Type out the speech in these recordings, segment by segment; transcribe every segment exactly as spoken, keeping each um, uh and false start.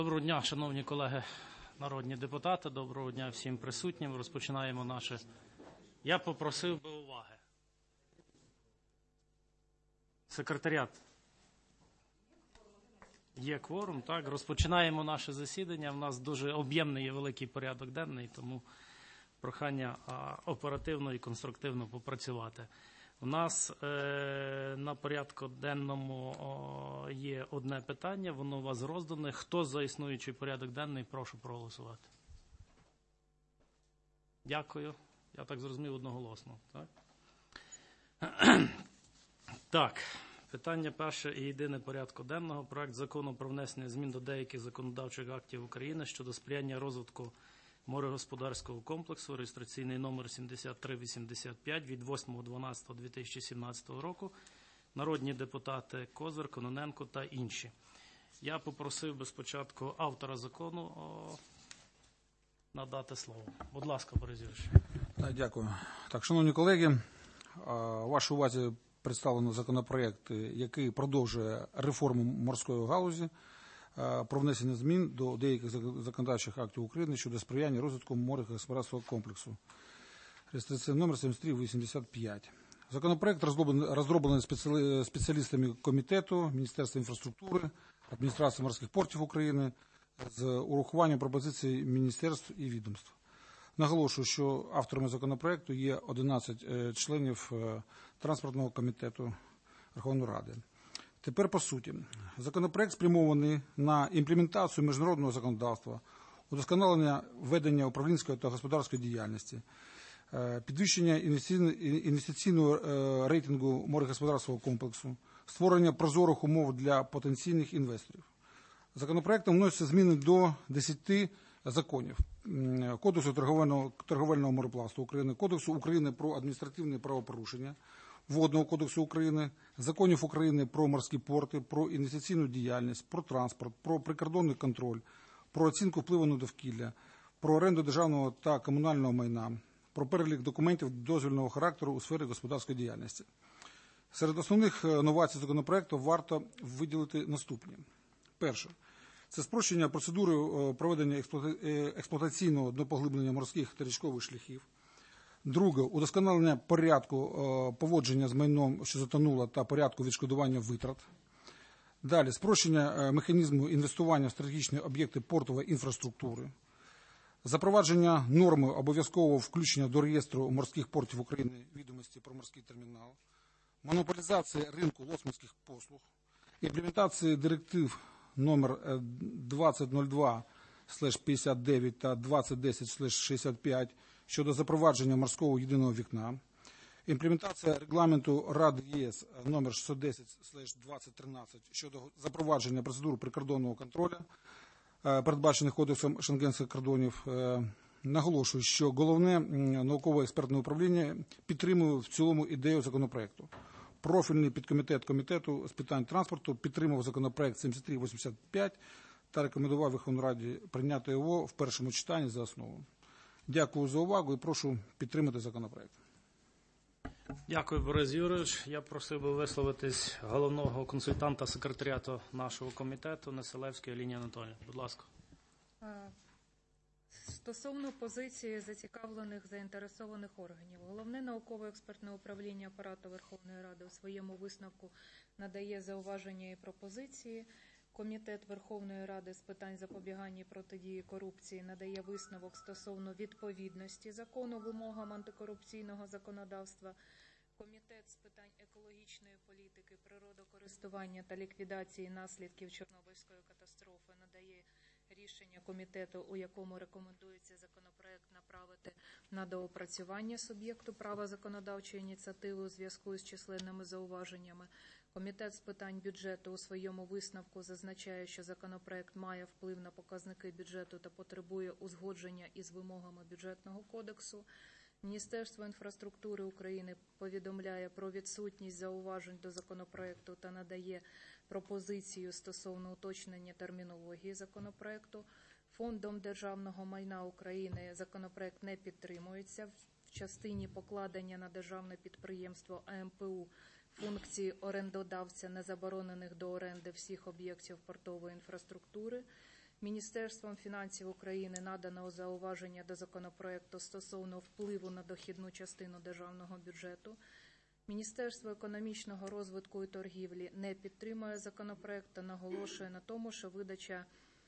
Доброго дня, шановні колеги народні депутати, доброго дня всім присутнім. Розпочинаємо наше. Я попросив би уваги. Секретаріат. Є кворум, так. Розпочинаємо наше засідання. У нас дуже об'ємний і великий порядок денний, тому прохання оперативно і конструктивно попрацювати. У нас е, на порядку денному о, є одне питання, воно у вас роздане. Хто за існуючий порядок денний, прошу проголосувати. Дякую. Я так зрозумів одноголосно. Так, так. Питання перше і єдине порядку денного. Проект закону про внесення змін до деяких законодавчих актів України щодо сприяння розвитку морегосподарського комплексу, реєстраційний номер сімдесят три вісімдесят п'ять від восьмого дванадцятого дві тисячі сімнадцятого року. Народні депутати Козир, Кононенко та інші. Я попросив би спочатку автора закону о, надати слово. Будь ласка, Борис Юрійович. Дякую. Так, шановні колеги, вашій увазі представлено законопроект, який продовжує реформу морської галузі, про внесення змін до деяких законодавчих актів України щодо сприяння розвитку морегосподарського комплексу. Реєстраційний номер сімдесят три вісімдесят п'ять. Законопроект розроблений спеціалістами комітету, Міністерства інфраструктури, Адміністрації морських портів України з урахуванням пропозицій міністерств і відомств. Наголошую, що авторами законопроекту є одинадцять членів транспортного комітету Верховної Ради. Тепер по суті. Законопроект спрямований на імплементацію міжнародного законодавства, удосконалення ведення управлінської та господарської діяльності, підвищення інвестиційного рейтингу морегосподарського комплексу, створення прозорих умов для потенційних інвесторів. Законопроектом вносяться зміни до десяти законів. Кодексу торговельного, торговельного мореплавства України, Кодексу України про адміністративні правопорушення, Водного кодексу України, законів України про морські порти, про інвестиційну діяльність, про транспорт, про прикордонний контроль, про оцінку впливу на довкілля, про оренду державного та комунального майна, про перелік документів дозвільного характеру у сфері господарської діяльності. Серед основних новацій законопроекту варто виділити наступні. Перше. Це спрощення процедури проведення експлуатаційного днопоглиблення морських та річкових шляхів. Друге. Удосконалення порядку поводження з майном, що затонуло, та порядку відшкодування витрат. Далі. Спрощення механізму інвестування в стратегічні об'єкти портової інфраструктури. Запровадження норми обов'язкового включення до реєстру морських портів України відомості про морський термінал. Монополізація ринку лоцманських послуг. Імплементація директив номер двадцять нуль два п'ятдесят дев'ять та двадцять десять шістдесят п'ять щодо запровадження морського єдиного вікна, імплементація регламенту Ради ЄС номер шістсот десять двадцять тринадцять щодо запровадження процедур прикордонного контролю, передбачених Кодексом шенгенських кордонів. Наголошую, що Головне науково-експертне управління підтримує в цілому ідею законопроекту. Профільний підкомітет комітету з питань транспорту підтримав законопроект сімдесят три вісімдесят п'ять та рекомендував Верховній Раді прийняти його в першому читанні за основу. Дякую за увагу і прошу підтримати законопроект. Дякую, Борис Юрійович. Я просив би висловитись головного консультанта секретаріату нашого комітету Неселевської Аліні Анатоліївни. Будь ласка. Стосовно позиції зацікавлених заінтересованих органів, Головне науково-експертне управління Апарату Верховної Ради у своєму висновку надає зауваження і пропозиції. Комітет Верховної Ради з питань запобігання і протидії корупції надає висновок стосовно відповідності закону вимогам антикорупційного законодавства. Комітет з питань екологічної політики, природокористування та ліквідації наслідків Чорнобильської катастрофи надає рішення комітету, у якому рекомендується законопроект направити на доопрацювання суб'єкту права законодавчої ініціативи у зв'язку з численними зауваженнями. Комітет з питань бюджету у своєму висновку зазначає, що законопроект має вплив на показники бюджету та потребує узгодження із вимогами бюджетного кодексу. Міністерство інфраструктури України повідомляє про відсутність зауважень до законопроекту та надає пропозицію стосовно уточнення термінології законопроекту. Фондом державного майна України законопроект не підтримується в частині покладення на державне підприємство А М П У функції орендодавця незаборонених до оренди всіх об'єктів портової інфраструктури. Міністерством фінансів України надано зауваження до законопроекту стосовно впливу на дохідну частину державного бюджету. Міністерство економічного розвитку і торгівлі не підтримує законопроект та наголошує на тому, що видача,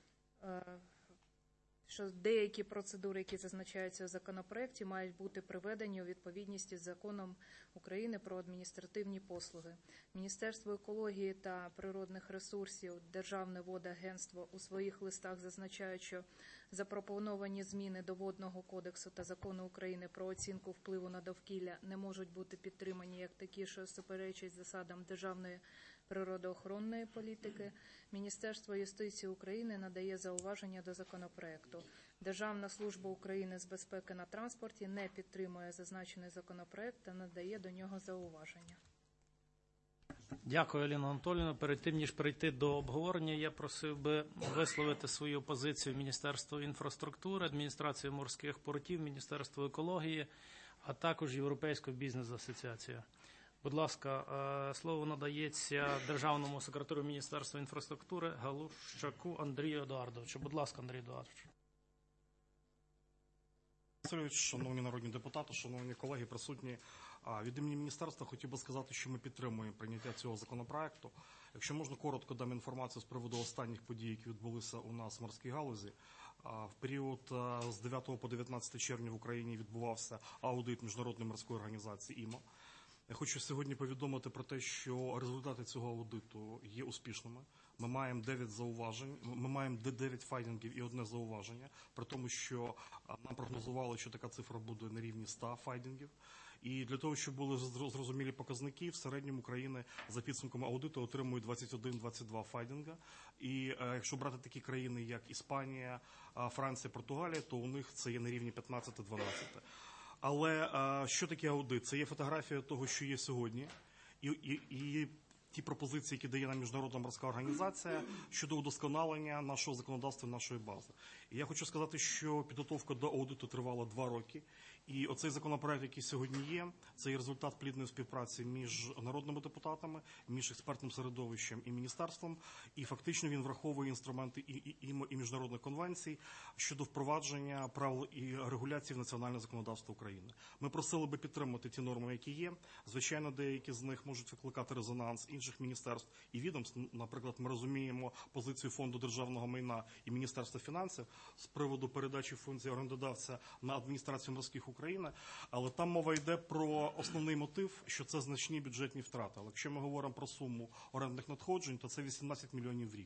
що деякі процедури, які зазначаються в законопроекті, мають бути приведені у відповідність із Законом України про адміністративні послуги. Міністерство екології та природних ресурсів, Державне водагентство у своїх листах зазначають, що запропоновані зміни до Водного кодексу та Закону України про оцінку впливу на довкілля не можуть бути підтримані як такі, що суперечать засадам державної природоохоронної політики. Міністерство юстиції України надає зауваження до законопроекту. Державна служба України з безпеки на транспорті не підтримує зазначений законопроект та надає до нього зауваження. Дякую, Аліна Анатоліївна. Перед тим, ніж перейти до обговорення, я просив би висловити свою позицію Міністерства інфраструктури, Адміністрації морських портів, Міністерства екології, а також Європейської бізнес-асоціації. Будь ласка, слово надається Державному секретарю Міністерства інфраструктури Галущаку Андрію Едуардовичу. Будь ласка, Андрій Едуардович. Васильович, шановні народні депутати, шановні колеги, присутні. Від імені міністерства хотів би сказати, що ми підтримуємо прийняття цього законопроекту. Якщо можна, коротко дам інформацію з приводу останніх подій, які відбулися у нас в морській галузі. В період з дев'ятого по дев'ятнадцяте червня в Україні відбувався аудит Міжнародної морської організації ІМО. Я хочу сьогодні повідомити про те, що результати цього аудиту є успішними. Ми маємо дев'ять зауважень, ми маємо дев'ять файдингів і одне зауваження, при тому, що нам прогнозували, що така цифра буде на рівні ста файдингів. І для того, щоб були зрозумілі показники, в середньому країни за підсумками аудиту отримують двадцять один - двадцять два файдинга. І е, якщо брати такі країни, як Іспанія, Франція, Португалія, то у них це є на рівні п'ятнадцять - дванадцять. Але е, що таке аудит? Це є фотографія того, що є сьогодні, і, і, і ті пропозиції, які дає нам Міжнародна морська організація щодо удосконалення нашого законодавства, нашої бази. І я хочу сказати, що підготовка до аудиту тривала два роки. І оцей законопроект, який сьогодні є, це є результат плідної співпраці між народними депутатами, між експертним середовищем і міністерством. І фактично він враховує інструменти і, і, і, і міжнародних конвенцій щодо впровадження правил і регуляцій в національне законодавство України. Ми просили би підтримати ті норми, які є. Звичайно, деякі з них можуть викликати резонанс інших міністерств і відомств. Наприклад, ми розуміємо позицію Фонду державного майна і Міністерства фінансів з приводу передачі функцій орендодавця на адміністрацію морських України, але там мова йде про основний мотив, що це значні бюджетні втрати. Але якщо ми говоримо про суму орендних надходжень, то це вісімнадцять мільйонів в рік.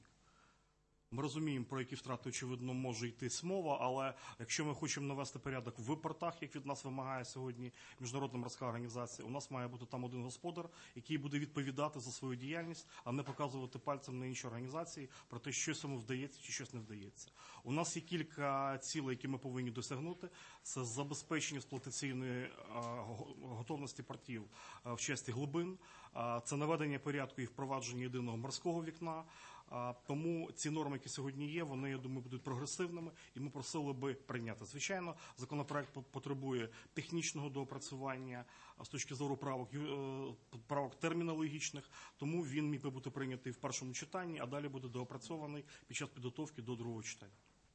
Ми розуміємо, про які втрати, очевидно, може йтись мова, але якщо ми хочемо навести порядок в портах, як від нас вимагає сьогодні Міжнародна морська організація, у нас має бути там один господар, який буде відповідати за свою діяльність, а не показувати пальцем на інші організації про те, що йому вдається чи щось не вдається. У нас є кілька цілей, які ми повинні досягнути. Це забезпечення експлуатаційної готовності портів в часті глибин, це наведення порядку і впровадження єдиного морського вікна. Тому ці норми, які сьогодні є, вони, я думаю, будуть прогресивними, і ми просили би прийняти. Звичайно, законопроект потребує технічного доопрацювання з точки зору правок, правок термінологічних, тому він міг би бути прийнятий в першому читанні, а далі буде доопрацьований під час підготовки до другого читання.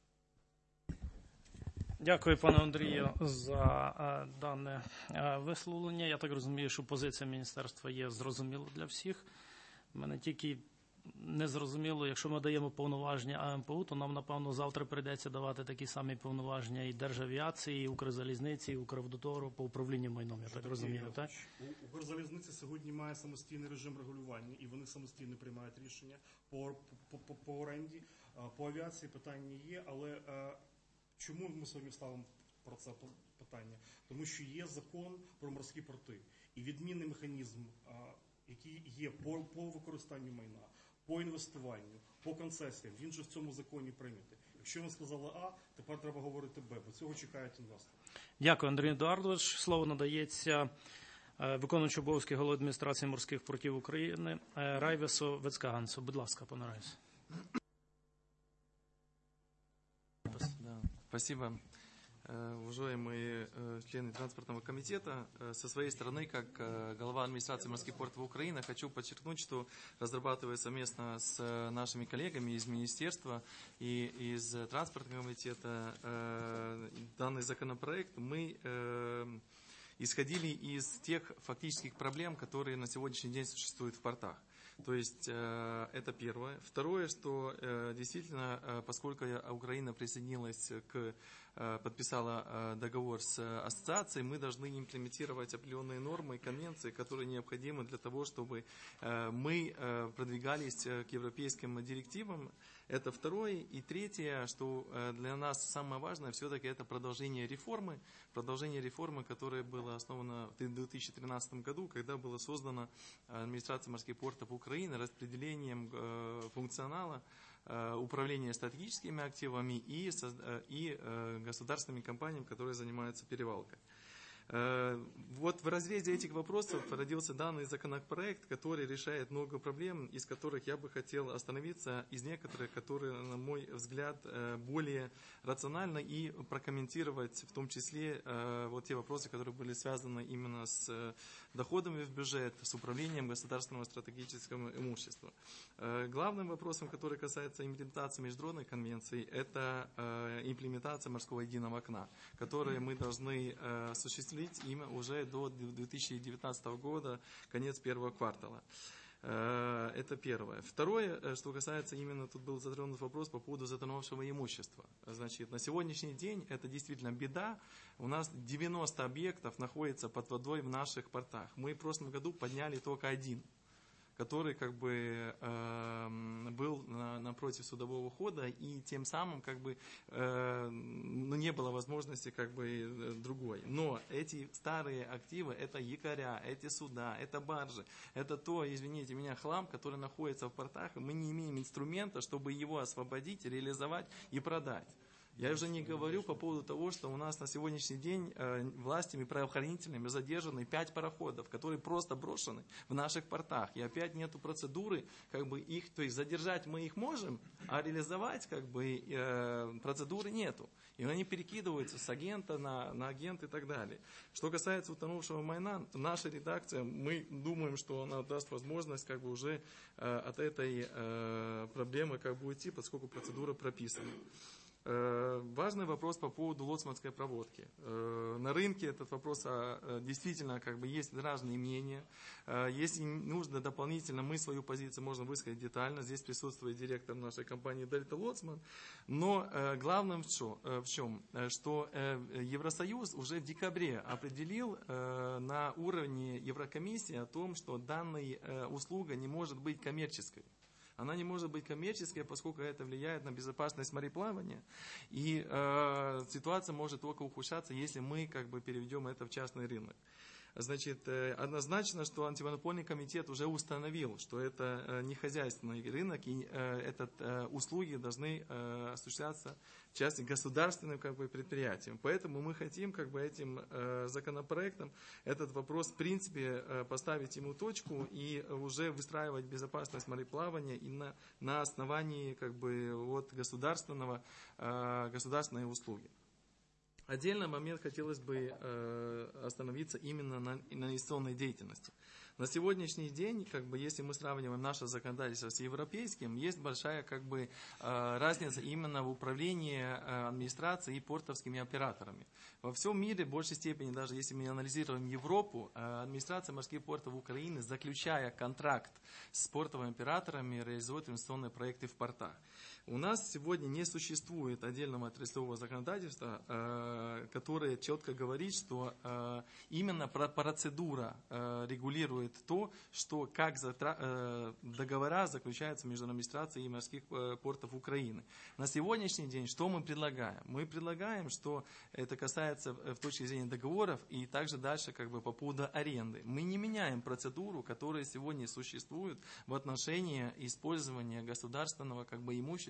Дякую, пане Андрію, за е, дане е, висловлення. Я так розумію, що позиція міністерства є зрозуміла для всіх. Мене тільки не зрозуміло, якщо ми даємо повноваження А М П У, то нам, напевно, завтра прийдеться давати такі самі повноваження і Державіації, і Укрзалізниці, і Укравтодору по управлінню майном, я так розумію, так? У Укрзалізниці сьогодні має самостійний режим регулювання, і вони самостійно приймають рішення по, по, по, по оренді. По авіації питання є, але чому ми сьогодні ставимо про це питання? Тому що є закон про морські порти, і відмінний механізм, який є по, по використанню майна, по інвестуванню, по концесіям, він же в цьому законі прийнятий. Якщо ми сказали А, тепер треба говорити Б, бо цього чекають інвестори. Дякую, Андрій Едуардович. Слово надається виконуючому обов'язки голови адміністрації морських портів України Райвесу Вецкагансу. Будь ласка, пане Райвес. Спасибо. уважаемые члены транспортного комитета. Со своей стороны, как глава администрации морских портов Украины, хочу подчеркнуть, что разрабатывая совместно с нашими коллегами из министерства и из транспортного комитета данный законопроект, мы исходили из тех фактических проблем, которые на сегодняшний день существуют в портах. То есть э, это первое. Второе, что э, действительно, э, поскольку Украина присоединилась к, э, подписала э, договор с ассоциацией, мы должны имплементировать определенные нормы и конвенции, которые необходимы для того, чтобы э, мы э, продвигались к европейским директивам. Это второе. И третье, что для нас самое важное, все-таки это продолжение реформы. Продолжение реформы, которая была основана в две тысячи тринадцатом году, когда была создана администрация морских портов Украины распределением функционала управления стратегическими активами и, и государственными компаниями, которые занимаются перевалкой. Вот в разрезе этих вопросов родился данный законопроект, который решает много проблем, из которых я бы хотел остановиться, из некоторых, которые, на мой взгляд, более рационально, и прокомментировать в том числе вот те вопросы, которые были связаны именно с доходами в бюджет, с управлением государственного стратегического имущества. Главным вопросом, который касается имплементации международной конвенции, это имплементация морского единого окна, которое мы должны осуществить имя уже до две тысячи девятнадцатого года, конец первого квартала. Это первое. Второе, что касается именно, тут был затронут вопрос по поводу затонувшего имущества. Значит, на сегодняшний день это действительно беда. У нас девяносто объектов находится под водой в наших портах. Мы в прошлом году подняли только один, который как бы э, был на, напротив судового хода, и тем самым как бы э, ну, не было возможности как бы другой. Но эти старые активы, это якоря, эти суда, это баржи, это то, извините меня, хлам, который находится в портах, и мы не имеем инструмента, чтобы его освободить, реализовать и продать. Я уже не говорю по поводу того, что у нас на сегодняшний день э, властями правоохранительными задержаны пять пароходов, которые просто брошены в наших портах. И опять нету процедуры, как бы их, то есть задержать мы их можем, а реализовать как бы э, процедуры нету. И они перекидываются с агента на, на агент и так далее. Что касается утонувшего майна, наша редакция, мы думаем, что она даст возможность как бы уже э, от этой э, проблемы как бы уйти, поскольку процедура прописана. Важный вопрос по поводу лоцманской проводки. На рынке этот вопрос действительно как бы есть разные мнения. Если нужно дополнительно, мы свою позицию можем высказать детально. Здесь присутствует директор нашей компании Дельта Лоцман. Но главным в чем? Что Евросоюз уже в декабре определил на уровне Еврокомиссии о том, что данная услуга не может быть коммерческой. Она не может быть коммерческой, поскольку это влияет на безопасность мореплавания. И э, ситуация может только ухудшаться, если мы как бы переведем это в частный рынок. Значит, однозначно, что антимонопольный комитет уже установил, что это не хозяйственный рынок, и этот, услуги должны осуществляться частным государственным как бы, предприятием. Поэтому мы хотим как бы, этим законопроектом этот вопрос в принципе поставить ему точку и уже выстраивать безопасность мореплавания и на, на основании как бы, вот, государственного, государственной услуги. Отдельный момент хотелось бы э, остановиться именно на, на инвестиционной деятельности. На сегодняшний день, как бы, если мы сравниваем наше законодательство с европейским, есть большая как бы, э, разница именно в управлении э, администрацией и портовскими операторами. Во всем мире, в большей степени, даже если мы анализируем Европу, э, администрация морских портов Украины, заключая контракт с портовыми операторами, реализует инвестиционные проекты в портах. У нас сегодня не существует отдельного отраслевого законодательства, э, которое четко говорит, что э, именно процедура э, регулирует то, что как затра... э, договора заключаются между администрацией и морских э, портов Украины. На сегодняшний день что мы предлагаем? Мы предлагаем, что это касается в точке зрения договоров и также дальше как бы, по поводу аренды. Мы не меняем процедуру, которая сегодня существует в отношении использования государственного как бы, имущества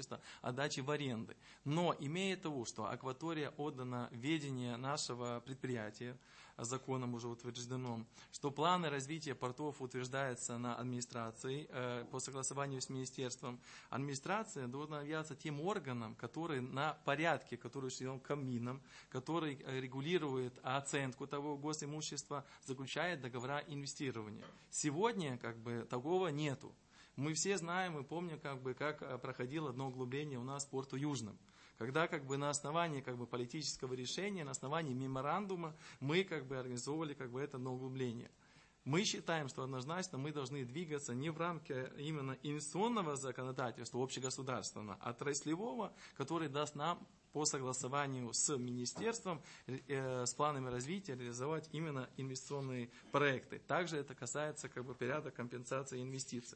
имущества, отдачи в аренды. Но имея того, что акватория отдана в ведение нашего предприятия, законом уже утверждено, что планы развития портов утверждаются на администрации э, по согласованию с министерством, администрация должна являться тем органом, который на порядке, который учрежден Кабмином, который э, регулирует оценку того госимущества, заключает договора инвестирования. Сегодня как бы такого нету. Мы все знаем и помним, как бы, как проходило одно углубление у нас в порту Южном. Когда как бы, на основании как бы, политического решения, на основании меморандума мы как бы, организовывали как бы, это углубление. Мы считаем, что однозначно мы должны двигаться не в рамках именно инвестиционного законодательства общегосударственного, а отраслевого, который даст нам по согласованию с министерством, э, с планами развития реализовать именно инвестиционные проекты. Также это касается как бы, порядка компенсации инвестиций.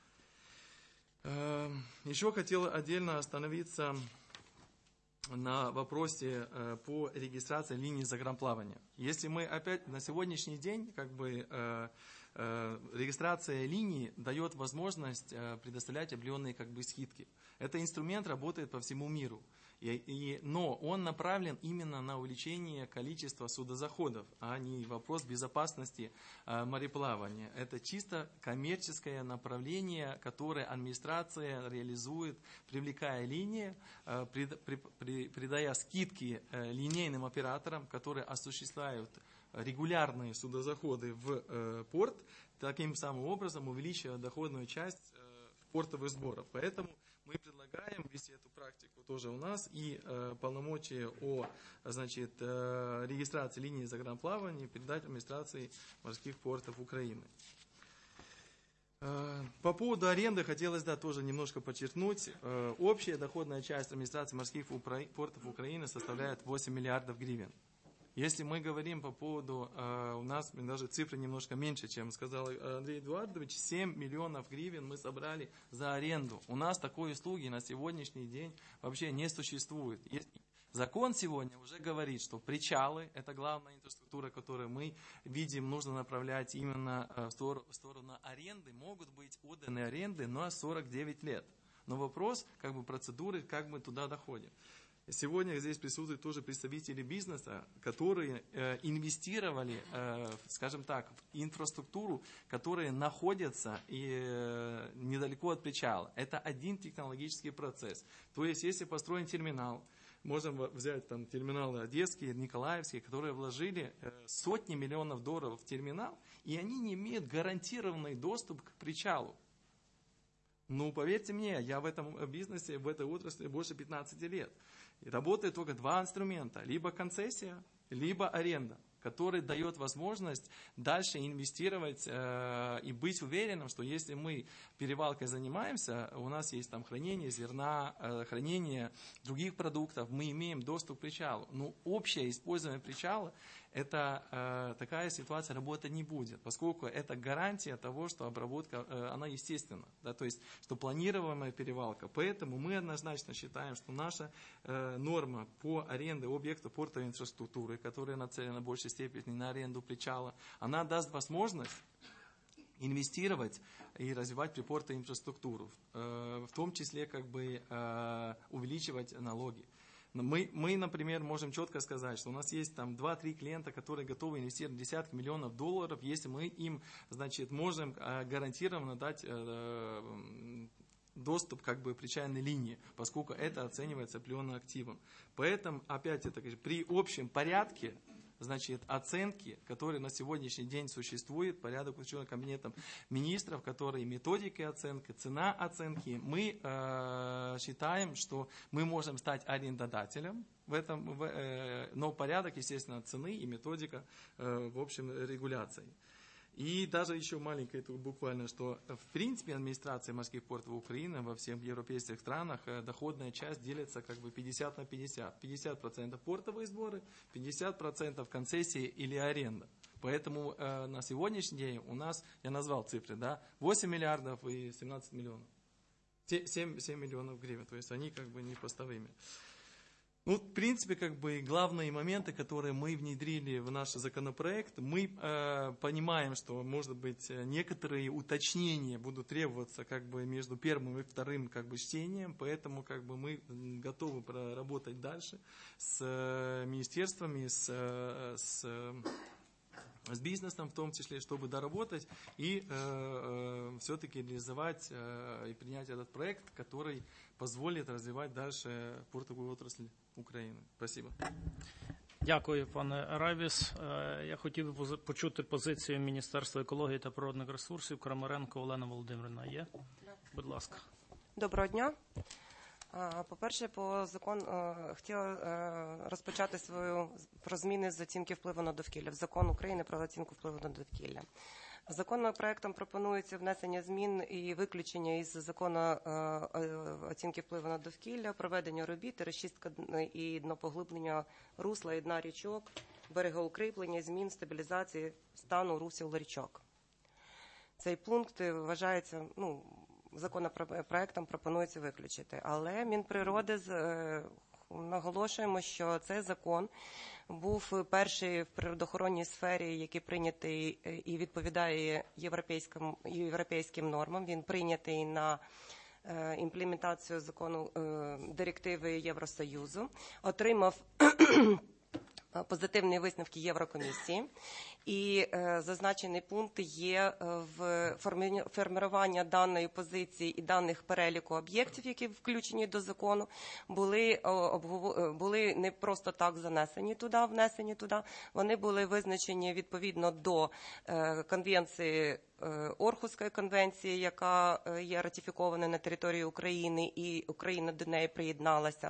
Э, еще хотел отдельно остановиться на вопросе э, по регистрации линий загранплавания. Если мы опять на сегодняшний день, как бы, э, э, регистрация линий дает возможность э, предоставлять определенные как бы, скидки. Этот инструмент работает по всему миру. И, и, но он направлен именно на увеличение количества судозаходов, а не вопрос безопасности э, мореплавания. Это чисто коммерческое направление, которое администрация реализует, привлекая линии, э, пред, при, при, придая скидки э, линейным операторам, которые осуществляют регулярные судозаходы в э, порт, таким самым образом увеличивая доходную часть э, портовых сборов. Поэтому мы предлагаем ввести эту практику тоже у нас и э, полномочия о значит, э, регистрации линии загранплавания передать администрации морских портов Украины. Э, по поводу аренды хотелось да, тоже немножко подчеркнуть. Э, общая доходная часть администрации морских портов Украины составляет восемь миллиардов гривен. Если мы говорим по поводу, э, у нас даже цифры немножко меньше, чем сказал Андрей Эдуардович, семь миллионов гривен мы собрали за аренду. У нас такой услуги на сегодняшний день вообще не существует. Закон сегодня уже говорит, что причалы – это главная инфраструктура, которую мы видим, нужно направлять именно в сторону, в сторону аренды. Могут быть отданы аренды на сорок девять лет. Но вопрос как бы, процедуры, как мы туда доходим. Сегодня здесь присутствуют тоже представители бизнеса, которые э, инвестировали, э, скажем так, в инфраструктуру, которая находится и, э, недалеко от причала. Это один технологический процесс. То есть, если построен терминал, можем взять там терминалы одесские, николаевские, которые вложили э, сотни миллионов долларов в терминал, и они не имеют гарантированный доступ к причалу. Ну, поверьте мне, я в этом бизнесе, в этой отрасли больше пятнадцати лет. И работает только два инструмента. Либо концессия, либо аренда, который дает возможность дальше инвестировать э, и быть уверенным, что если мы перевалкой занимаемся, у нас есть там хранение зерна, э, хранение других продуктов, мы имеем доступ к причалу. Но общее использование причала, это э, такая ситуация работать не будет, поскольку это гарантия того, что обработка, э, она естественна, да, то есть, что планируемая перевалка. Поэтому мы однозначно считаем, что наша э, норма по аренде объектов портовой инфраструктуры, которая нацелена в большей степени на аренду причала, она даст возможность инвестировать и развивать припортовую инфраструктуру, э, в том числе как бы э, увеличивать налоги. Мы, мы, например, можем четко сказать, что у нас есть там два-три клиента, которые готовы инвестировать десятки миллионов долларов, если мы им, значит, можем гарантированно дать э, доступ как бы причальной линии, поскольку это оценивается определенным активом. Поэтому, опять это при общем порядке, значит, оценки, которые на сегодняшний день существуют, порядок учетным кабинетом министров, которые методики оценки, цена оценки, мы э, считаем, что мы можем стать арендодателем в этом, в, э, но порядок, естественно, цены и методика, э, в общем, регуляции. И даже еще маленькое это буквально, что в принципе администрация морских портов Украины во всех европейских странах доходная часть делится как бы пятьдесят на пятьдесят. пятьдесят процентов портовые сборы, пятьдесят процентов концессии или аренда. Поэтому э, на сегодняшний день у нас, я назвал цифры, да, восемь миллиардов и семнадцать миллионов. семь, семь миллионов гривен, то есть они как бы не постовыми. Ну, в принципе, как бы главные моменты, которые мы внедрили в наш законопроект, мы э, понимаем, что, может быть, некоторые уточнения будут требоваться как бы между первым и вторым как бы чтением, поэтому как бы мы готовы проработать дальше с э, министерствами, с, э, с с бизнесом в том числе, чтобы доработать и э, э, все-таки реализовать э, и принять этот проект, который позволит развивать дальше портовую отрасль України. Спасибо. Дякую, пане Райбіс. Е, Я хотів би пози- почути позицію Міністерства екології та природних ресурсів. Крамаренко Олена Володимирівна є? Будь ласка. Доброго дня. А, По-перше, по закону е, хотіла е, розпочати свою про зміни з оцінки впливу на довкілля в Закон України про оцінку впливу на довкілля. Законопроектом пропонується внесення змін і виключення із закону е, е, оцінки впливу на довкілля, проведення робіт, розчистка і днопоглиблення русла і дна річок, берегоукріплення, змін, стабілізації стану русел річок. Цей пункт вважається, ну, законопроектом пропонується виключити. Але Мінприроди е, наголошуємо, що цей закон був перший в природоохоронній сфері, який прийнятий і відповідає європейським, європейським нормам. Він прийнятий на е, імплементацію закону е, директиви Євросоюзу, отримав позитивні висновки Єврокомісії. І е, зазначений пункт є в формування даної позиції і даних переліку об'єктів, які включені до закону, були, обгов... були не просто так занесені туди, внесені туди, вони були визначені відповідно до е, конвенції, Орхуської конвенції, яка є ратифікована на території України, і Україна до неї приєдналася,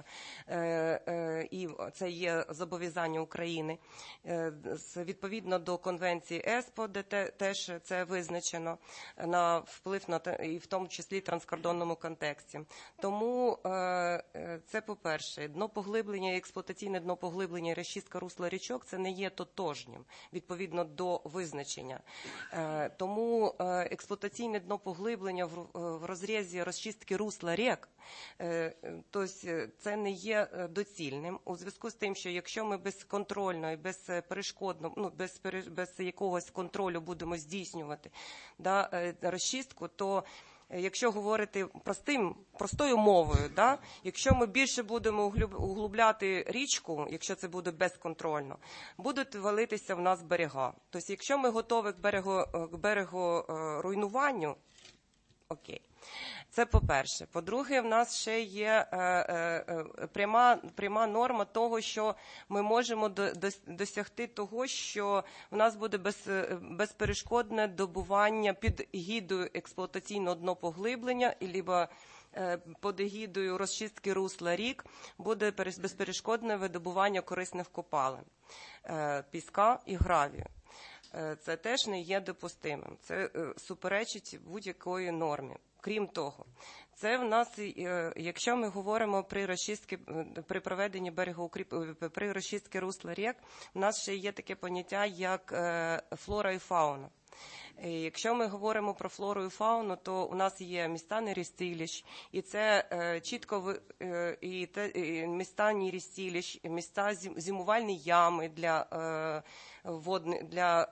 і це є зобов'язання України. Відповідно до конвенції ЕСПО, де теж це визначено, на вплив на і в тому числі транскордонному контексті. Тому це, по-перше, днопоглиблення, експлуатаційне днопоглиблення і розчистка русла річок – це не є тотожнім, відповідно до визначення. Тому експлуатаційне днопоглиблення в розрізі розчистки русла рік, тобто це не є доцільним. У зв'язку з тим, що якщо ми безконтрольно і безперешкодно, ну, без, без якогось контролю будемо здійснювати, да, розчистку, то якщо говорити простим, простою мовою, да, якщо ми більше будемо углубляти річку, якщо це буде безконтрольно, будуть валитися в нас берега. Тобто, якщо ми готові к берегу, к берегу руйнуванню, окей. Це по-перше. По-друге, в нас ще є е, е, пряма, пряма норма того, що ми можемо до, до, досягти того, що в нас буде без, безперешкодне добування під егідою експлуатаційного днопоглиблення, або е, під егідою розчистки русла рік буде безперешкодне видобування корисних копалин, е, піска і гравію. Це теж не є допустимим. Це суперечить будь-якої нормі. Крім того, це в нас, якщо ми говоримо при розчистці, при проведенні берегоукріплення, при розчистці русла рік, у нас ще є таке поняття, як флора і фауна. Якщо ми говоримо про флору і фауну, то у нас є міста нерістилищ, і це е, чітко е, і, те, і міста нерістилищ, міста зимувальні ями для, е, водни, для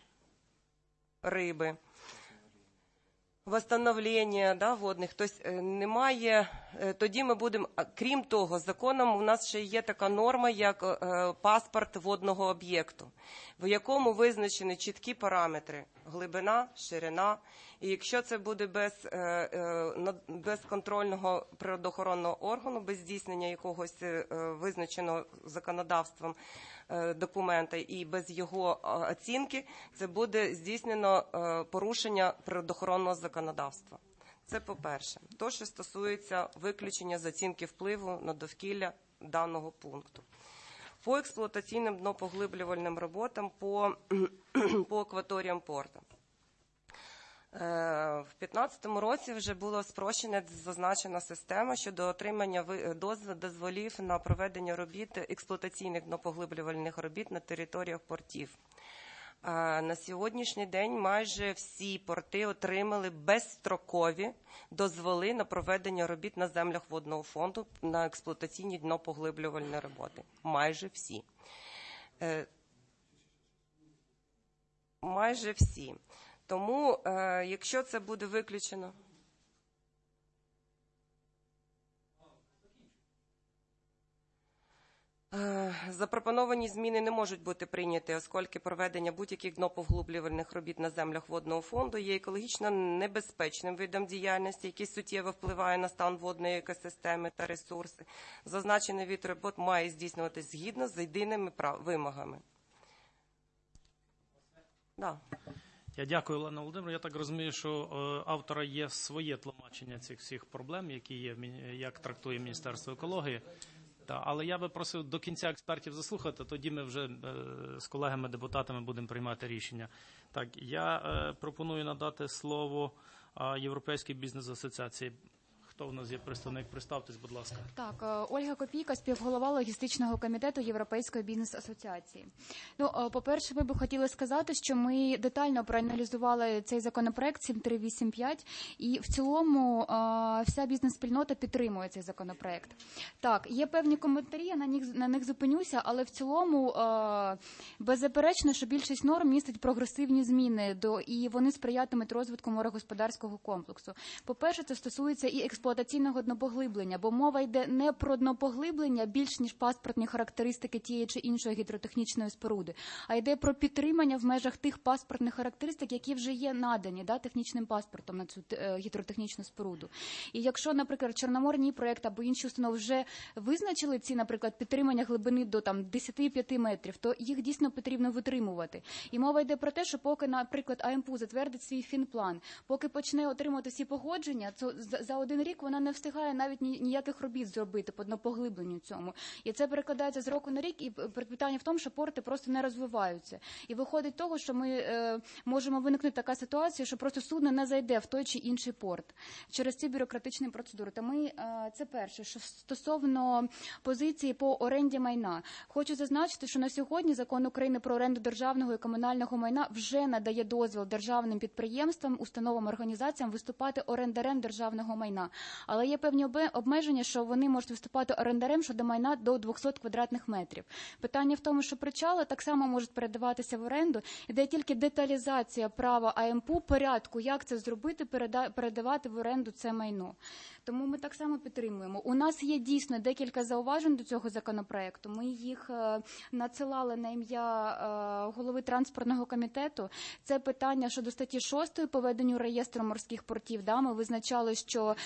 риби. Восстановлення, да, водних, тобто немає, тоді ми будемо, крім того, законом у нас ще є така норма, як е, паспорт водного об'єкту, в якому визначені чіткі параметри: глибина, ширина. І якщо це буде без, е, е, без контрольного природоохоронного органу, без здійснення якогось е, визначеного законодавством е, документа і без його оцінки, це буде здійснено е, порушення природоохоронного законодавства. Це по-перше. То, що стосується виключення з оцінки впливу на довкілля даного пункту. По експлуатаційним днопоглиблювальним роботам по, по акваторіям порту. В дві тисячі п'ятнадцятому році вже була спрощена зазначена система щодо отримання дозволів на проведення робіт, експлуатаційних днопоглиблювальних робіт на територіях портів. На сьогоднішній день майже всі порти отримали безстрокові дозволи на проведення робіт на землях водного фонду на експлуатаційні днопоглиблювальні роботи. Майже всі. Майже всі. Тому, якщо це буде виключено... Запропоновані зміни не можуть бути прийняті, оскільки проведення будь-яких днопоглиблювальних робіт на землях водного фонду є екологічно небезпечним видом діяльності, який суттєво впливає на стан водної екосистеми та ресурси. Зазначений вид робот має здійснюватись згідно з єдиними вимогами. Да. Я дякую, Олена Володимирівна. Я так розумію, що е, автора є своє тлумачення цих всіх проблем, які є, як трактує Міністерство екології. Та, але я би просив до кінця експертів заслухати, тоді ми вже е, з колегами-депутатами будемо приймати рішення. Так, я е, пропоную надати слово е, Європейській бізнес-асоціації. Хто в нас є представник? Представтесь, будь ласка. Так, Ольга Копійка, співголова логістичного комітету Європейської бізнес-асоціації. Ну, по-перше, ми би хотіли сказати, що ми детально проаналізували цей законопроект сім три вісім п'ять, і в цілому вся бізнес-спільнота підтримує цей законопроект. Так, є певні коментарі, я на них, на них зупинюся, але в цілому беззаперечно, що більшість норм містить прогресивні зміни, до, і вони сприятимуть розвитку морегосподарського комплексу. По-перше, це стосується і експлуатації експлуатаційного днопоглиблення, бо мова йде не про днопоглиблення більш ніж паспортні характеристики тієї чи іншої гідротехнічної споруди, а йде про підтримання в межах тих паспортних характеристик, які вже є надані да, технічним паспортом на цю е, гідротехнічну споруду. І якщо, наприклад, Чорноморній проєкт або інші установи вже визначили ці, наприклад, підтримання глибини до там десять п'ять метрів, то їх дійсно потрібно витримувати. І мова йде про те, що поки, наприклад, АМПУ затвердить свій фінплан, поки почне отримувати всі погодження, то за один рік вона не встигає навіть ніяких робіт зробити по днопоглибленню цьому. І це перекладається з року на рік, і питання в тому, що порти просто не розвиваються. І виходить того, що ми е, можемо виникнути така ситуація, що просто судно не зайде в той чи інший порт через ці бюрократичні процедури. Та ми, е, це перше, що стосовно позиції по оренді майна. Хочу зазначити, що на сьогодні Закон України про оренду державного і комунального майна вже надає дозвіл державним підприємствам, установам, організаціям виступати орендарем державного майна. Але є певні обмеження, що вони можуть виступати орендарем щодо майна до двісті квадратних метрів. Питання в тому, що причали так само можуть передаватися в оренду, іде тільки деталізація права АМПУ, порядку, як це зробити, передавати в оренду це майно. Тому ми так само підтримуємо. У нас є дійсно декілька зауважень до цього законопроекту. Ми їх надсилали на ім'я голови транспортного комітету. Це питання щодо статті шостої по веденню реєстру морських портів. Да, ми визначали, що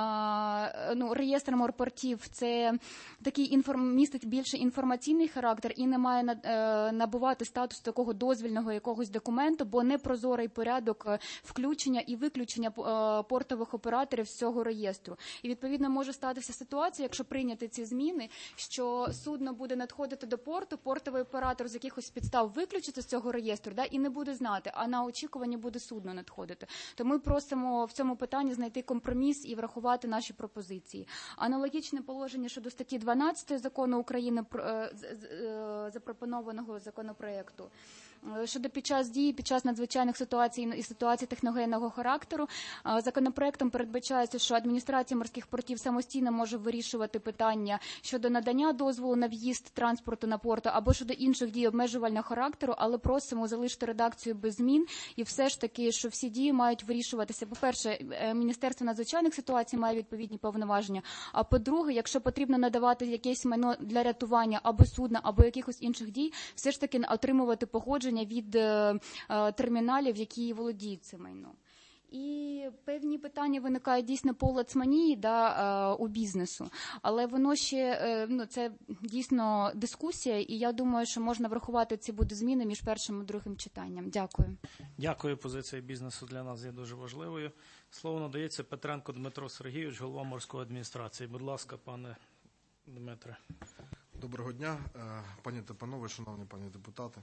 ну, реєстр морпортів – це такий інформ... містить більше інформаційний характер і не має набувати статус такого дозвільного якогось документу, бо непрозорий порядок включення і виключення портових операторів з цього реєстру. І, відповідно, може статися ситуація, якщо прийняти ці зміни, що судно буде надходити до порту, портовий оператор з якихось підстав виключити з цього реєстру, да, і не буде знати, а на очікуванні буде судно надходити. То ми просимо в цьому питанні знайти компроміс і врахувати наші пропозиції. Аналогічне положення щодо статті дванадцятої Закону України запропонованого законопроекту. Щодо під час дії, під час надзвичайних ситуацій і ситуацій техногенного характеру, законопроектом передбачається, що адміністрація морських портів самостійно може вирішувати питання щодо надання дозволу на в'їзд транспорту на порт або щодо інших дій обмежувального характеру, але просимо залишити редакцію без змін і все ж таки, що всі дії мають вирішуватися. По-перше, Міністерство надзвичайних ситуацій має відповідні повноваження, а по-друге, якщо потрібно надавати якесь майно для рятування або судна, або якихось інших дій, все ж таки отримувати погодження від е, е, терміналів, які володіють цим майном. І певні питання виникають дійсно по лацманії да, у бізнесу, але воно ще, ну, це дійсно дискусія, і я думаю, що можна врахувати ці будуть зміни між першим і другим читанням. Дякую. Дякую. Позиція бізнесу для нас є дуже важливою. Слово надається Петренко Дмитро Сергійович, голова морської адміністрації. Будь ласка, пане Дмитре. Доброго дня, пані та панове, шановні пані депутати.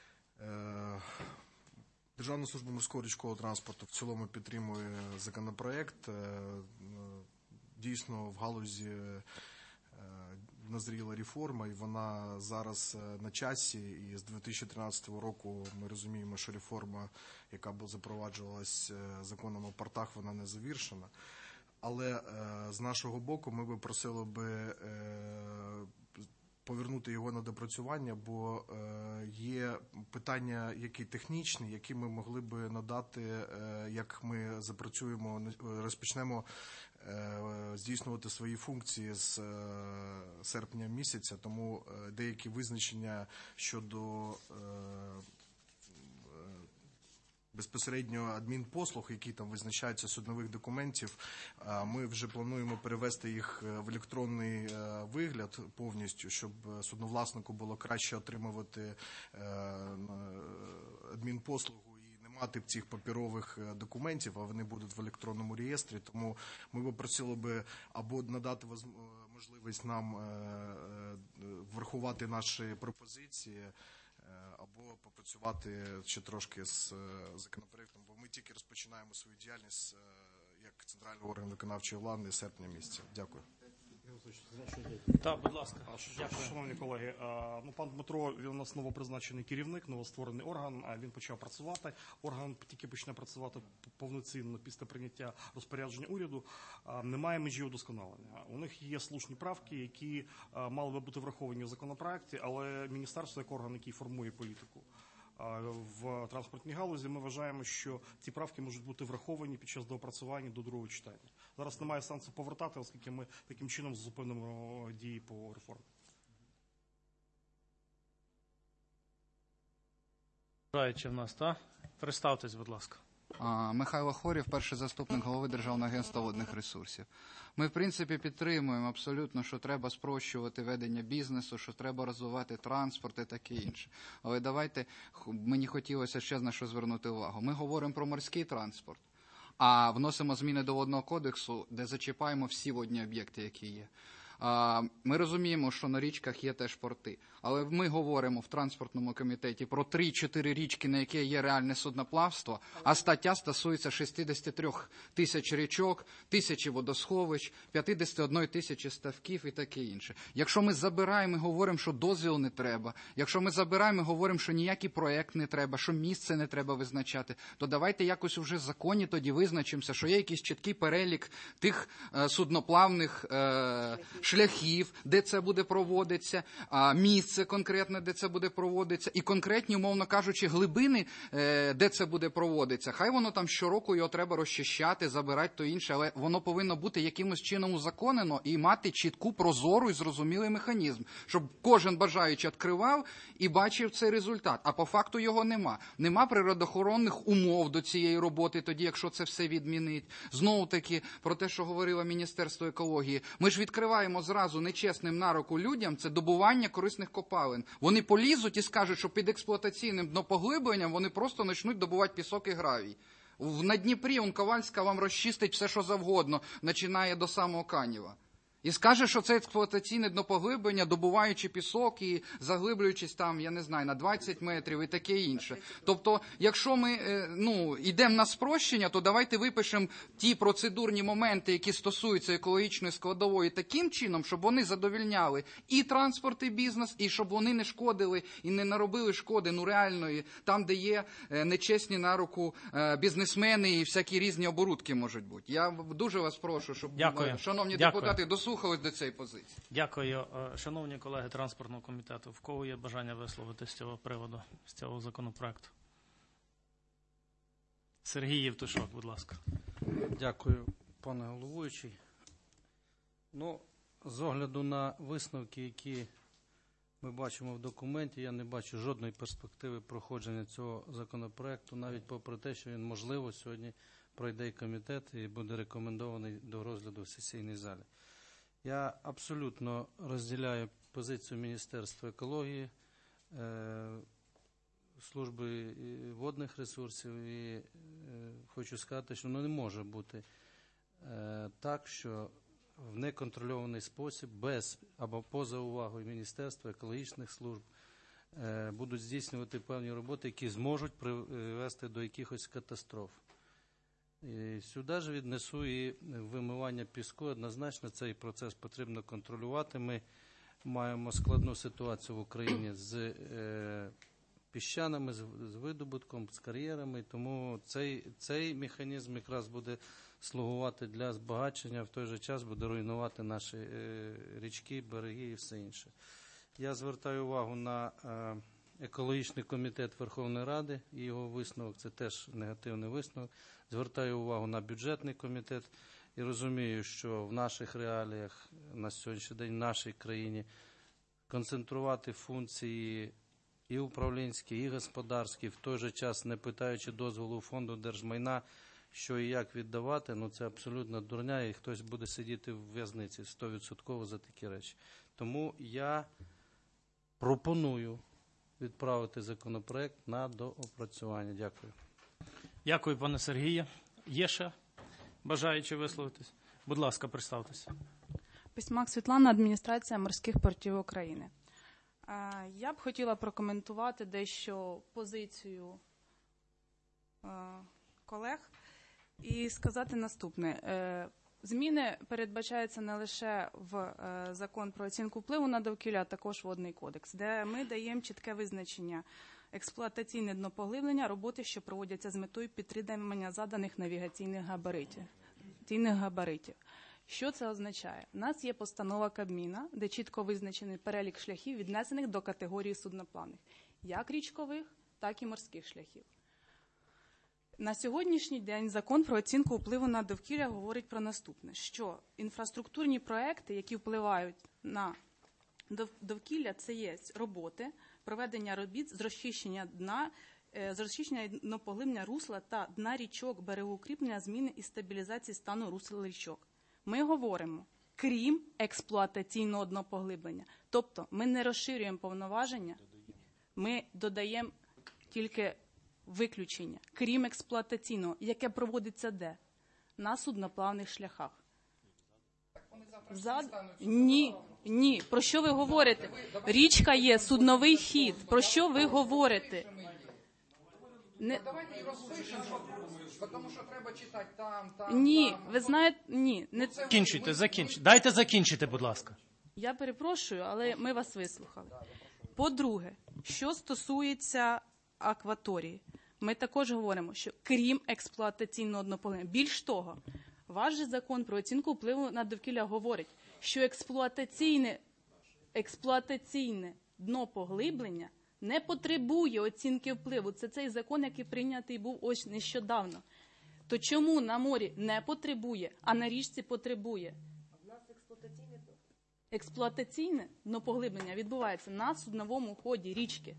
Державна служба морського річкового транспорту в цілому підтримує законопроект. Дійсно, в галузі назріла реформа, і вона зараз на часі. І з дві тисячі тринадцятого року ми розуміємо, що реформа, яка запроваджувалась законом о портах, вона не завершена. Але з нашого боку ми би просили би повернути його на допрацювання, бо є питання, які технічні, які ми могли би надати, як ми запрацюємо, розпочнемо здійснювати свої функції з серпня місяця, тому деякі визначення щодо безпосередньо адмінпослуг, які там визначаються суднових документів, ми вже плануємо перевести їх в електронний вигляд повністю, щоб судновласнику було краще отримувати адмінпослугу і не мати цих паперових документів, а вони будуть в електронному реєстрі. Тому ми б просили би або надати можливість нам врахувати наші пропозиції, або попрацювати ще трошки з законопроектом, бо ми тільки розпочинаємо свою діяльність як центральний орган виконавчої влади з серпня місяця. Дякую. Так, будь ласка. Дякую. Шановні колеги, ну, пан Дмитро, він у нас новопризначений керівник, новостворений орган, він почав працювати. Орган тільки почне працювати повноцінно після прийняття розпорядження уряду. Немає межі удосконалення. У них є слушні правки, які мали би бути враховані в законопроекті, але міністерство, як орган, який формує політику в транспортній галузі, ми вважаємо, що ці правки можуть бути враховані під час доопрацювання до другого читання. Зараз немає сенсу повертати, оскільки ми таким чином зупинимо дії по реформі. Бажаючи в нас, так? Представтесь, будь ласка. Михайло Хорів, перший заступник голови Державного агентства водних ресурсів. Ми, в принципі, підтримуємо абсолютно, що треба спрощувати ведення бізнесу, що треба розвивати транспорт і таке інше. Але давайте, мені хотілося ще на що звернути увагу. Ми говоримо про морський транспорт, а вносимо зміни до Водного кодексу, де зачіпаємо всі водні об'єкти, які є. Ми розуміємо, що на річках є теж порти, але ми говоримо в транспортному комітеті про три-чотири річки, на які є реальне судноплавство, а стаття стосується шістдесят три тисяч річок, тисячі водосховищ, п'ятдесят одна тисячі ставків і таке інше. Якщо ми забираємо і говоримо, що дозвіл не треба, якщо ми забираємо і говоримо, що ніякий проєкт не треба, що місце не треба визначати, то давайте якось уже в законі тоді визначимося, що є якийсь чіткий перелік тих е, судноплавних е, шляхів, де це буде проводитися, місце конкретне, де це буде проводитися, і конкретні, умовно кажучи, глибини, де це буде проводитися. Хай воно там щороку його треба розчищати, забирати то інше, але воно повинно бути якимось чином узаконено і мати чітку, прозору і зрозумілий механізм, щоб кожен бажаючий відкривав і бачив цей результат. А по факту його нема. Нема природоохоронних умов до цієї роботи, тоді, якщо це все відмінить. Знову-таки, про те, що говорило Міністерство екології. Ми ж відкриваємо зразу нечесним на руку людям, це добування корисних копалин. Вони полізуть і скажуть, що під експлуатаційним днопоглибленням вони просто почнуть добувати пісок і гравій. На Дніпрі он Ковальська вам розчистить все, що завгодно, починає до самого Канєва. І скаже, що це експлуатаційне днопоглиблення, добуваючи пісок і заглиблюючись там, я не знаю, на двадцять метрів і таке інше. Тобто, якщо ми ну, йдемо на спрощення, то давайте випишемо ті процедурні моменти, які стосуються екологічної складової, таким чином, щоб вони задовільняли і транспорт, і бізнес, і щоб вони не шкодили і не наробили шкоди, ну реальної, там, де є нечесні на руку бізнесмени і всякі різні оборудки можуть бути. Я дуже вас прошу, щоб, Дякую. шановні Дякую. депутати, дослухали до цієї позиції. Дякую. Шановні колеги транспортного комітету, в кого є бажання висловити з цього приводу, з цього законопроекту? Сергій Євтушок, будь ласка. Дякую, пане головуючий. Ну, з огляду на висновки, які ми бачимо в документі, я не бачу жодної перспективи проходження цього законопроекту, навіть попри те, що він, можливо, сьогодні пройде і комітет і буде рекомендований до розгляду в сесійній залі. Я абсолютно розділяю позицію Міністерства екології, Служби водних ресурсів і хочу сказати, що ну, не може бути так, що в неконтрольований спосіб, без або поза увагою Міністерства, екологічних служб, будуть здійснювати певні роботи, які зможуть привести до якихось катастроф. І сюди ж віднесу і вимивання піску. Однозначно цей процес потрібно контролювати. Ми маємо складну ситуацію в Україні з е, піщанами, з, з видобутком, з кар'єрами, тому цей, цей механізм якраз буде слугувати для збагачення, в той же час буде руйнувати наші е, річки, береги і все інше. Я звертаю увагу на е, екологічний комітет Верховної Ради і його висновок, це теж негативний висновок. Звертаю увагу на бюджетний комітет і розумію, що в наших реаліях на сьогоднішній день в нашій країні концентрувати функції і управлінські, і господарські, в той же час не питаючи дозволу у фонду держмайна, що і як віддавати, ну це абсолютно дурня, і хтось буде сидіти в в'язниці сто відсотків за такі речі. Тому я пропоную відправити законопроект на доопрацювання. Дякую. Дякую, пане Сергію. Є ще бажаючі висловитись? Будь ласка, представтеся. Письмак Світлана, адміністрація морських портів України. Я б хотіла прокоментувати дещо позицію колег і сказати наступне. Зміни передбачаються не лише в закон про оцінку впливу на довкілля, а також водний кодекс, де ми даємо чітке визначення експлуатаційне днопоглиблення, роботи, що проводяться з метою підтримання заданих навігаційних габаритів. габаритів. Що це означає? У нас є постанова Кабміна, де чітко визначений перелік шляхів, віднесених до категорії судноплавних, як річкових, так і морських шляхів. На сьогоднішній день закон про оцінку впливу на довкілля говорить про наступне, що інфраструктурні проекти, які впливають на довкілля, це є роботи, проведення робіт з розчищення дна, з розчищення днопоглиблення русла та дна річок, берегоукріплення, зміни і стабілізації стану русел річок. Ми говоримо, крім експлуатаційного днопоглиблення. Тобто ми не розширюємо повноваження, ми додаємо тільки виключення, крім експлуатаційного, яке проводиться де? На судноплавних шляхах. Зад... Ні, ні. Про що ви говорите? Річка є, судновий хід. Про що ви говорите? Не... Давайте і розпишемо, тому що треба читати там, там, Ні, там. ви знаєте, ні. Не... Закінчуйте, закінчуйте. Дайте закінчити, будь ласка. Я перепрошую, але ми вас вислухали. По-друге, що стосується акваторії, ми також говоримо, що крім експлуатаційного днопоглиблення, більш того, ваш же закон про оцінку впливу на довкілля говорить, що експлуатаційне, експлуатаційне днопоглиблення не потребує оцінки впливу. Це цей закон, який прийнятий був ось нещодавно. То чому на морі не потребує, а на річці потребує? У нас експлуатаційне дно. Експлуатаційне днопоглиблення відбувається на судновому ході річки.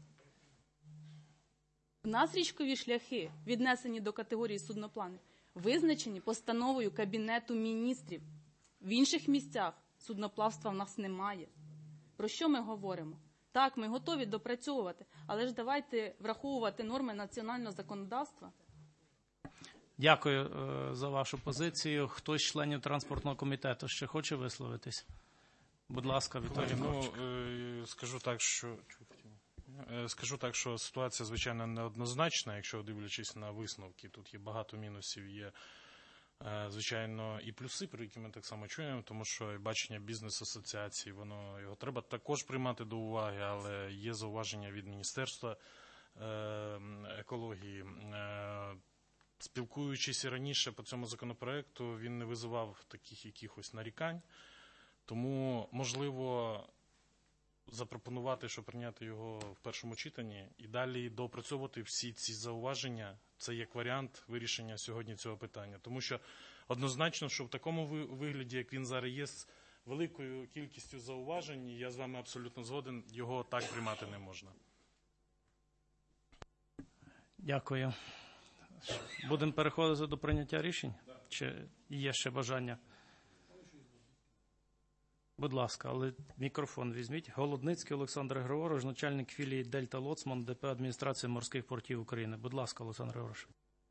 У нас річкові шляхи, віднесені до категорії судноплавних, визначені постановою Кабінету міністрів. В інших місцях судноплавства в нас немає. Про що ми говоримо? Так, ми готові допрацьовувати, але ж давайте враховувати норми національного законодавства. Дякую е, за вашу позицію. Хтось з членів транспортного комітету ще хоче висловитись? Будь ласка, Віталій Ну, Мовчик. е, скажу так, що е, скажу так, що ситуація звичайно неоднозначна, якщо дивлячись на висновки, тут є багато мінусів, є е, звичайно і плюси, про які ми так само чуємо, тому що бачення бізнес-асоціацій, воно його треба також приймати до уваги, але є зауваження від Міністерства е, екології. Е, Спілкуючись раніше по цьому законопроекту, він не визивав таких якихось нарікань. Тому, можливо, запропонувати, щоб прийняти його в першому читанні і далі доопрацьовувати всі ці зауваження. Це як варіант вирішення сьогодні цього питання. Тому що однозначно, що в такому вигляді, як він зараз є, з великою кількістю зауважень, я з вами абсолютно згоден, його так приймати не можна. Дякую. Будемо переходити до прийняття рішень? Чи є ще бажання? Будь ласка, але мікрофон візьміть. Голодницький Олександр Григорович, начальник філії «Дельта Лоцман» ДП Адміністрації морських портів України. Будь ласка, Олександр Григорович.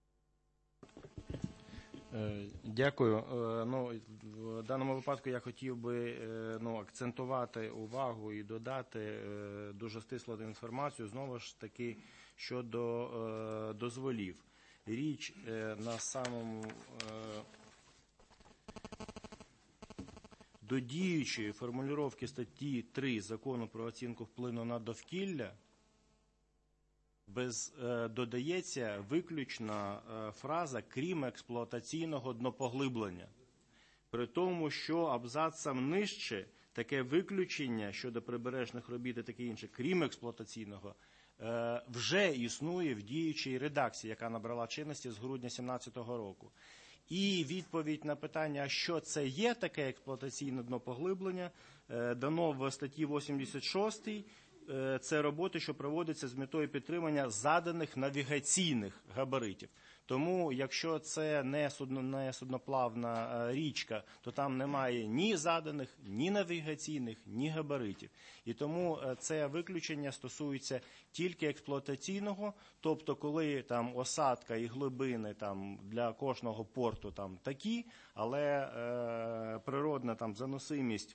Дякую. Ну, в даному випадку я хотів би ну, акцентувати увагу і додати дуже стислу інформацію, знову ж таки, щодо дозволів. Річ на самому до діючої формулювання статті три Закону про оцінку впливу на довкілля без, е, додається виключна е, фраза «крім експлуатаційного днопоглиблення». При тому, що абзацом нижче таке виключення щодо прибережних робіт і таке інше, крім експлуатаційного, е, вже існує в діючій редакції, яка набрала чинності з грудня дві тисячі сімнадцятого року. І відповідь на питання, що це є таке експлуатаційне днопоглиблення, е, дано в статті вісімдесят шостій. Це роботи, що проводяться з метою підтримання заданих навігаційних габаритів. Тому, якщо це не, судно, не судноплавна річка, то там немає ні заданих, ні навігаційних, ні габаритів. І тому це виключення стосується тільки експлуатаційного, тобто коли там осадка і глибини там, для кожного порту там, такі, але е, природна там, заносимість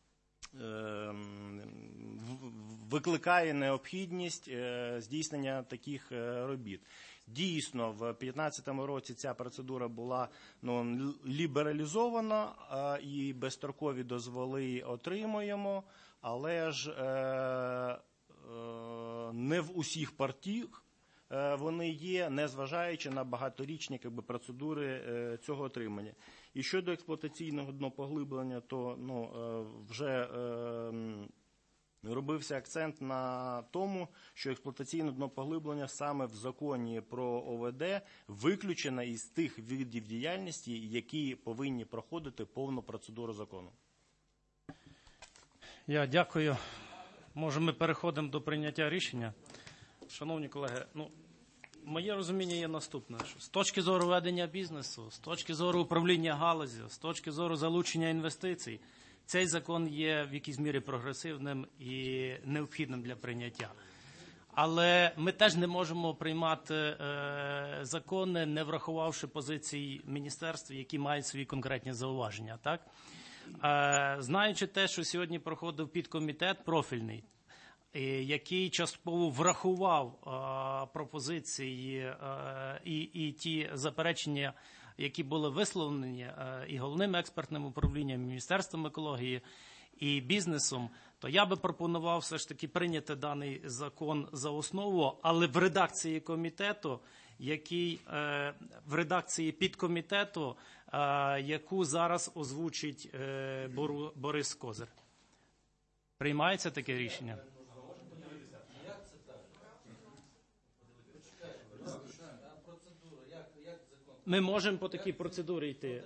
викликає необхідність здійснення таких робіт. Дійсно, в дві тисячі п'ятнадцятому році ця процедура була ну, лібералізована і безстрокові дозволи отримуємо, але ж е, е, не в усіх портах вони є, незважаючи на багаторічні якби, процедури цього отримання. І щодо експлуатаційного днопоглиблення, то ну, вже е, робився акцент на тому, що експлуатаційне днопоглиблення саме в законі про О В Д виключено із тих видів діяльності, які повинні проходити повну процедуру закону. Я дякую. Може, ми переходимо до прийняття рішення. Шановні колеги, ну, моє розуміння є наступне. Що з точки зору ведення бізнесу, з точки зору управління галузю, з точки зору залучення інвестицій, цей закон є в якійсь мірі прогресивним і необхідним для прийняття. Але ми теж не можемо приймати е, закони, не врахувавши позицій міністерств, які мають свої конкретні зауваження. Так? Е, знаючи те, що сьогодні проходив підкомітет профільний, який частково врахував а, пропозиції а, і, і ті заперечення, які були висловлені а, і Головним експертним управлінням, і Міністерством екології, і бізнесом, то я би пропонував все ж таки прийняти даний закон за основу, але в редакції комітету, який, е, в редакції підкомітету, е, яку зараз озвучить е, Бору, Борис Козир. Приймається таке рішення? Ми можемо по такій процедурі йти.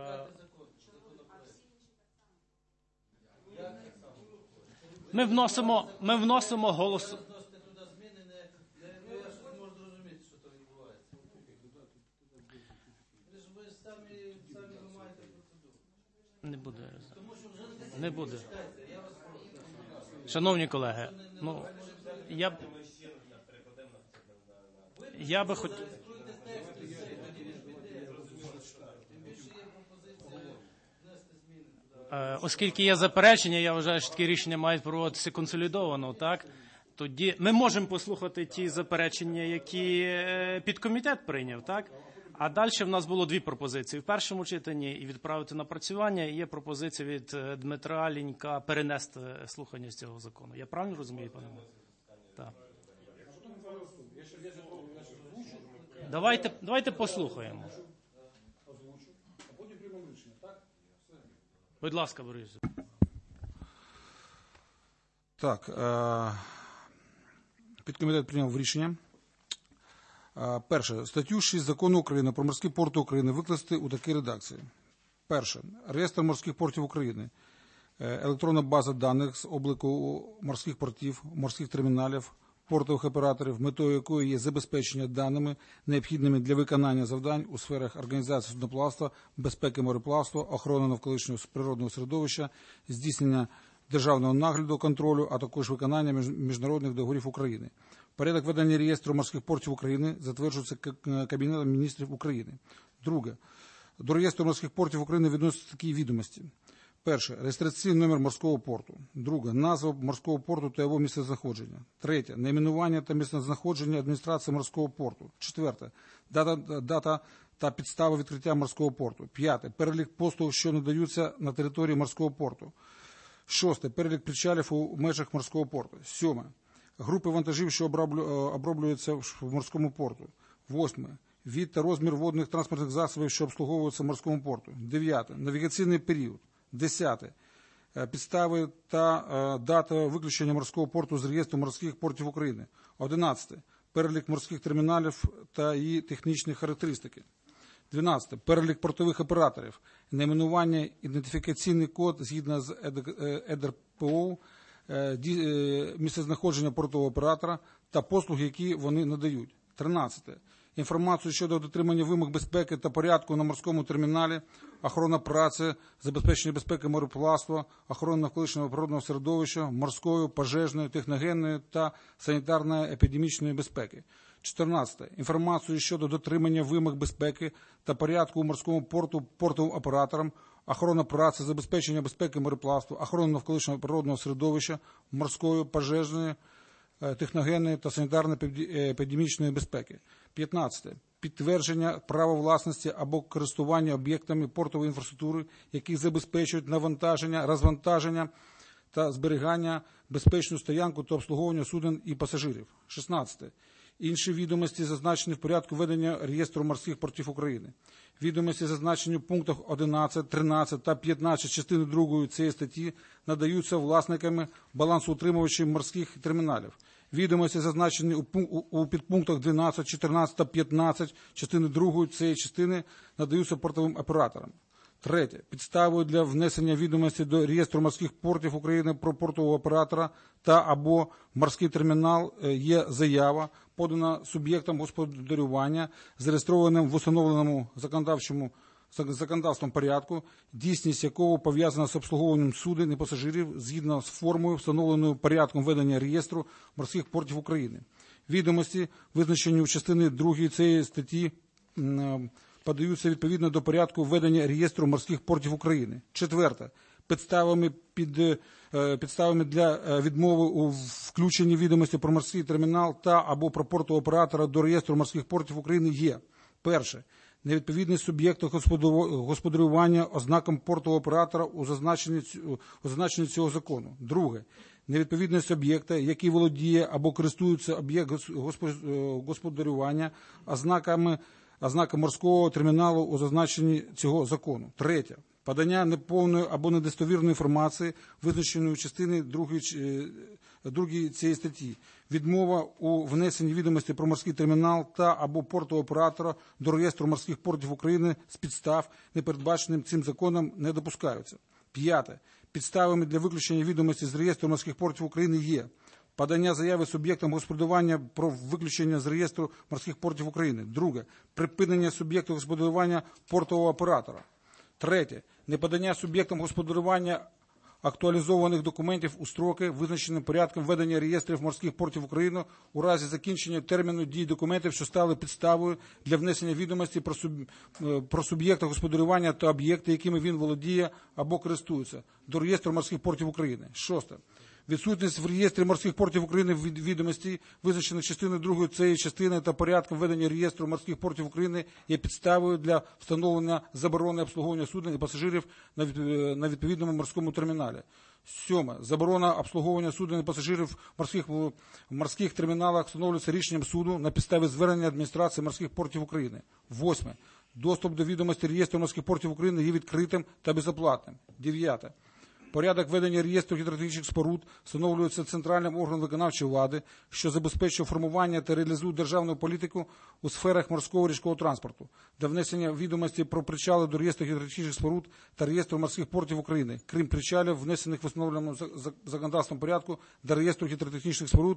Ми вносимо, ми вносимо голос. Не буде. Не буде. Шановні колеги, ну, я, я би хотів... Оскільки є заперечення, я вважаю, що такі рішення мають проводитися консолідовано, так? Тоді ми можемо послухати ті заперечення, які підкомітет прийняв, так? А далі в нас було дві пропозиції. В першому читанні і відправити на працювання, і є пропозиція від Дмитра Лінька перенести слухання з цього закону. Я правильно розумію, пане? Так. Давайте, давайте послухаємо. Будь ласка, Борис. Так, підкомітет прийняв рішення. Перше. Статтю шість Закону України про морські порти України викласти у такій редакції. Перше. Реєстр морських портів України. Електронна база даних з обліку морських портів, морських терміналів, портових операторів, метою якої є забезпечення даними, необхідними для виконання завдань у сферах організації судноплавства, безпеки мореплавства, охорони навколишнього природного середовища, здійснення державного нагляду, контролю, а також виконання міжнародних договорів України. Порядок ведення реєстру морських портів України затверджується Кабінетом міністрів України. Друге. До реєстру морських портів України відносяться такі відомості. Перше. Реєстраційний номер морського порту. Друге. Назва морського порту та його місцезнаходження. Третє. Найменування та місцезнаходження адміністрації морського порту. Четверте. Дата, дата та підстави відкриття морського порту. П'яте. Перелік послуг, що надаються на території морського порту. Шосте. Перелік причалів у межах морського порту. Сьоме. Групи вантажів, що оброблюються в морському порту. Восьме. Від та розмір водних транспортних засобів, що обслуговуються в морському порту. Дев'яте. Навігаційний період. Десяте. Підстави та дата виключення морського порту з реєстру морських портів України. Одинадцяте. Перелік морських терміналів та її технічні характеристики. дванадцяте. Перелік портових операторів. Найменування, ідентифікаційний код згідно з Е Д Р П О, місцезнаходження портового оператора та послуги, які вони надають. тринадцяте. Інформацію щодо дотримання вимог безпеки та порядку на морському терміналі, охорона праці, забезпечення безпеки мореплавства, охорона навколишнього природного середовища, морської, пожежної, техногенної та санітарно-епідемічної безпеки. чотирнадцяте. Інформацію щодо дотримання вимог безпеки та порядку у морському порту портовим оператором, охорона праці, забезпечення безпеки мореплавства, охорона навколишнього природного середовища, морської, пожежної, техногенної та санітарно-епідемічної безпеки. п'ятнадцяте. Підтвердження права власності або користування об'єктами портової інфраструктури, які забезпечують навантаження, розвантаження та зберігання, безпечну стоянку та обслуговування суден і пасажирів. шістнадцяте. Інші відомості, зазначені в порядку ведення реєстру морських портів України. Відомості, зазначені в пунктах одинадцять, тринадцять та п'ятнадцять частини другої цієї статті, надаються власниками балансоутримувачів морських терміналів. Відомості, зазначені у, у підпунктах дванадцять, чотирнадцять та п'ятнадцять частини другої цієї частини, надаються портовим операторам. Третє. Підставою для внесення відомості до реєстру морських портів України про портового оператора та або морський термінал є заява, подана суб'єктом господарювання, зареєстрованим в установленому законодавчому законодавством порядку, дійсність якого пов'язана з обслуговуванням суден і пасажирів згідно з формою, встановленою порядком ведення реєстру морських портів України. Відомості, визначені у частині другої цієї статті, подаються відповідно до порядку ведення реєстру морських портів України. Четверте. Підставами, під, підставами для відмови у включенні відомості про морський термінал та або про портового оператора до реєстру морських портів України є. Перше. Невідповідність суб'єкту господарювання ознакам портового оператора у зазначенні, у зазначенні цього закону. Друге. Невідповідність об'єкта, який володіє або користується об'єкт господарювання ознаками ознака морського терміналу у зазначенні цього закону. Третє. Подання неповної або недостовірної інформації, визначеної в частині другої цієї статті. Відмова у внесенні відомості про морський термінал та або портового оператора до реєстру морських портів України з підстав, не передбаченим цим законом, не допускаються. П'яте. Підставами для виключення відомості з реєстру морських портів України є подання заяви суб'єктам господарювання про виключення з реєстру морських портів України. Друге. Припинення суб'єкту господарювання портового оператора. Третє. Неподання суб'єктам господарювання актуалізованих документів у строки, визначені порядком ведення реєстрів морських портів України у разі закінчення терміну дії документів, що стали підставою для внесення відомості про, суб... про суб'єкта господарювання та об'єкти, якими він володіє або користується, до реєстру морських портів України. Шосте. Відсутність в реєстрі морських портів України відомостей, визначених частиною другої цієї частини та порядком ведення реєстру морських портів України, є підставою для встановлення заборони обслуговування суден і пасажирів на відповідному морському терміналі. Сьоме. Заборона обслуговування суден і пасажирів в морських, в морських терміналах встановлюється рішенням суду на підставі звернення адміністрації морських портів України. Восьме. Доступ до відомостей реєстру морських портів України є відкритим та безоплатним. Дев'яте. Порядок ведення реєстру гідротехнічних споруд встановлюється центральним органом виконавчої влади, що забезпечує формування та реалізує державну політику у сферах морського річкового транспорту, для внесення відомості про причали до реєстру гідротехнічних споруд та реєстру морських портів України, крім причалів, внесених в встановленому законодавством порядку до реєстру гідротехнічних споруд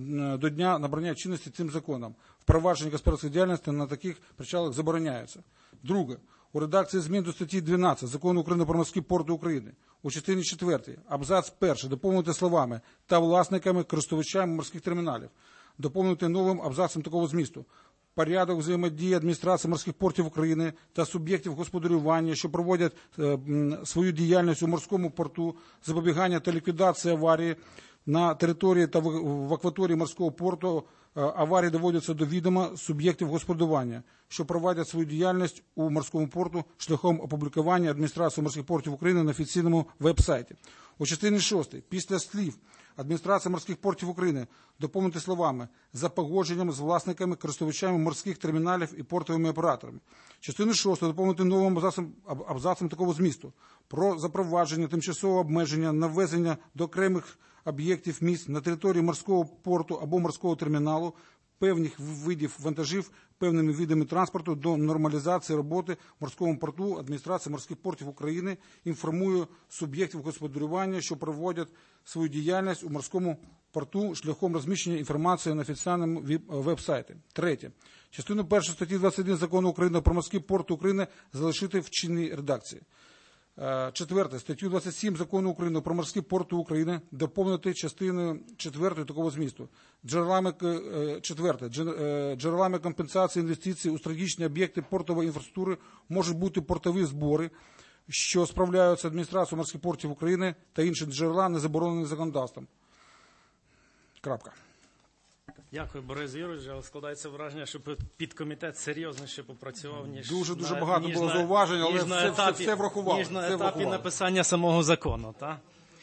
до дня набрання чинності цим законом. Впровадження господарської діяльності на таких причалах забороняється. Друге. У редакції змін до статті дванадцять Закону України про морські порти України у частині четвертій абзац перший доповнити словами «та власниками, користувачами морських терміналів», доповнити новим абзацом такого змісту. Порядок взаємодії адміністрації морських портів України та суб'єктів господарювання, що проводять е, свою діяльність у морському порту, запобігання та ліквідації аварії на території та в акваторії морського порту аварії доводяться до відома суб'єктів господарювання, що проводять свою діяльність у морському порту шляхом опублікування Адміністрації морських портів України на офіційному веб-сайті. У частині шостій після слів Адміністрації морських портів України доповнити словами «за погодженням з власниками, користувачами морських терміналів і портовими операторами». Частину шосту доповнити новим абзацом, абзацом такого змісту про запровадження тимчасового обмеження на ввезення до окремих об'єктів міст на території морського порту або морського терміналу певних видів вантажів певними видами транспорту до нормалізації роботи в морському порту. Адміністрація морських портів України інформує суб'єктів господарювання, що проводять свою діяльність у морському порту шляхом розміщення інформації на офіційному веб-сайті. Третє. Частину першу статті двадцять один Закону України про морські порти України залишити в чинній редакції. Четверте. Статтю двадцять сім Закону України про морські порти України доповнити частиною четвертою такого змісту. Джерелами, четверте. Джерелами компенсації інвестицій у стратегічні об'єкти портової інфраструктури можуть бути портові збори, що справляються Адміністрацією морських портів України та інші джерела, не заборонені законодавством. Крапка. Дякую, Борис Юрійович. Але складається враження, що підкомітет серйозніше попрацював, ніж Дуже-дуже на, багато ніж було на, зауважень, але ніж все, на етапі, все, все врахували. Ніж на все етапі врахували. написання самого закону, так?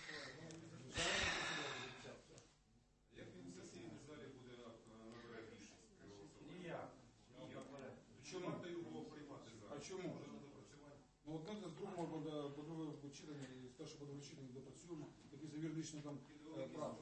Ну, от ми з другого по друге читання і з першого по друге читання допрацюємо, якісь юридичні там правки.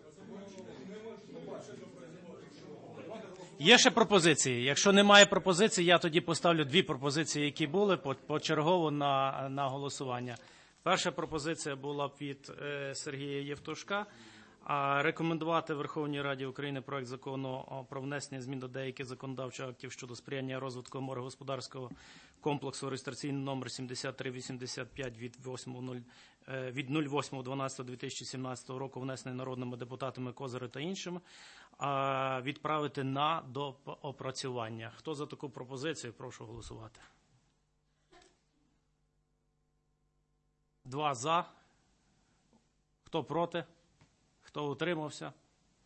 Є ще пропозиції? Якщо немає пропозицій, я тоді поставлю дві пропозиції, які були, почергово на, на голосування. Перша пропозиція була від е, Сергія Євтушка. А рекомендувати Верховній Раді України проект закону про внесення змін до деяких законодавчих актів щодо сприяння розвитку морегосподарського комплексу реєстраційний номер сімдесят три вісімдесят п'ять від восьмого дванадцятого дві тисячі сімнадцятого року, внесений народними депутатами Козирем та іншими, відправити на доопрацювання. Хто за таку пропозицію? Прошу голосувати. Два за. Хто проти? Хто утримався?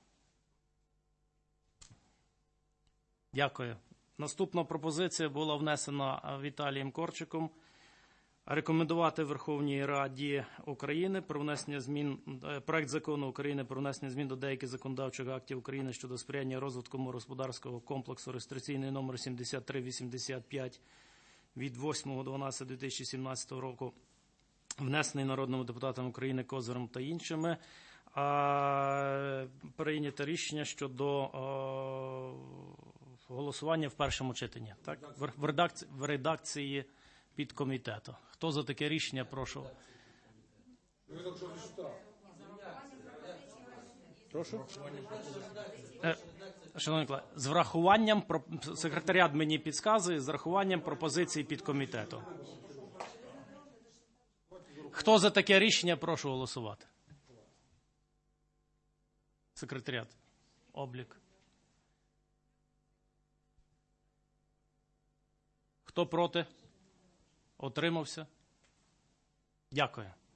Дякую. Наступна пропозиція була внесена Віталієм Корчиком. Рекомендувати Верховній Раді України про внесення змін, проект закону України про внесення змін до деяких законодавчих актів України щодо сприяння розвитку морегосподарського комплексу реєстраційний номер сімдесят три вісімдесят п'ять від восьмого дванадцятого дві тисячі сімнадцятого року, внесений народними депутатами України Козирем та іншими, прийнято рішення щодо о, голосування в першому читанні. Так? В редакції, в редакції підкомітету. Хто за таке рішення, прошу. Прошу? Е, шановні колеги, з врахуванням, секретаріат мені підказує, з врахуванням пропозицій підкомітету. Хто за таке рішення, прошу голосувати. Секретаріат. Облік. Хто проти? Утримався? Дякую.